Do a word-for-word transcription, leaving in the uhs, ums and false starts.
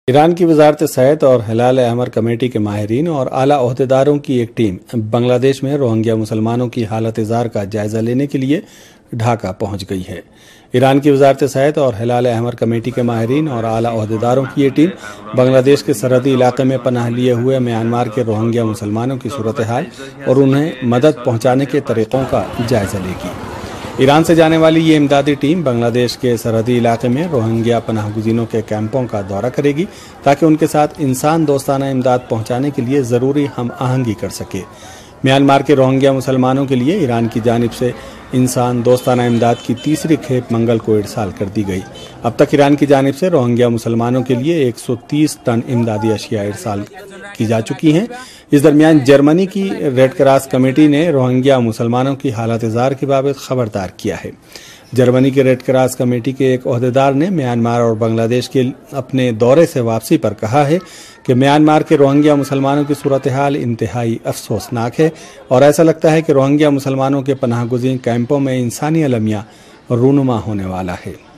ایران کی وزارت صحت اور ہلال احمر کمیٹی کے ماہرین اور اعلیٰ عہدیداروں کی ایک ٹیم بنگلہ دیش میں روہنگیا مسلمانوں کی حالت زار کا جائزہ لینے کے لیے ڈھاکہ پہنچ گئی ہے۔ ایران کی وزارت صحت اور ہلال احمر کمیٹی کے ماہرین اور اعلیٰ عہدیداروں کی یہ ٹیم بنگلہ دیش کے سرحدی علاقے میں پناہ لیے ہوئے میانمار کے روہنگیا مسلمانوں کی صورتحال اور انہیں مدد پہنچانے کے طریقوں کا جائزہ لے گی۔ ایران سے جانے والی یہ امدادی ٹیم بنگلہ دیش کے سرحدی علاقے میں روہنگیا پناہ گزینوں کے کیمپوں کا دورہ کرے گی تاکہ ان کے ساتھ انسان دوستانہ امداد پہنچانے کے لیے ضروری ہم آہنگی کر سکے۔ میانمار کے روہنگیا مسلمانوں کے لیے ایران کی جانب سے انسان دوستانہ امداد کی تیسری کھیپ منگل کو ارسال کر دی گئی۔ اب تک ایران کی جانب سے روہنگیا مسلمانوں کے لیے ایک سو تیس ٹن امدادی اشیاء ارسال کی جا چکی ہیں۔ اس درمیان جرمنی کی ریڈ کراس کمیٹی نے روہنگیا مسلمانوں کی حالت زار کے بابت خبردار کیا ہے۔ جرمنی کے ریڈ کراس کمیٹی کے ایک عہدیدار نے میانمار اور بنگلہ دیش کے اپنے دورے سے واپسی پر کہا ہے کہ میانمار کے روہنگیا مسلمانوں کی صورتحال انتہائی افسوسناک ہے اور ایسا لگتا ہے کہ روہنگیا مسلمانوں کے پناہ گزین کیمپوں میں انسانی المیہ رونما ہونے والا ہے۔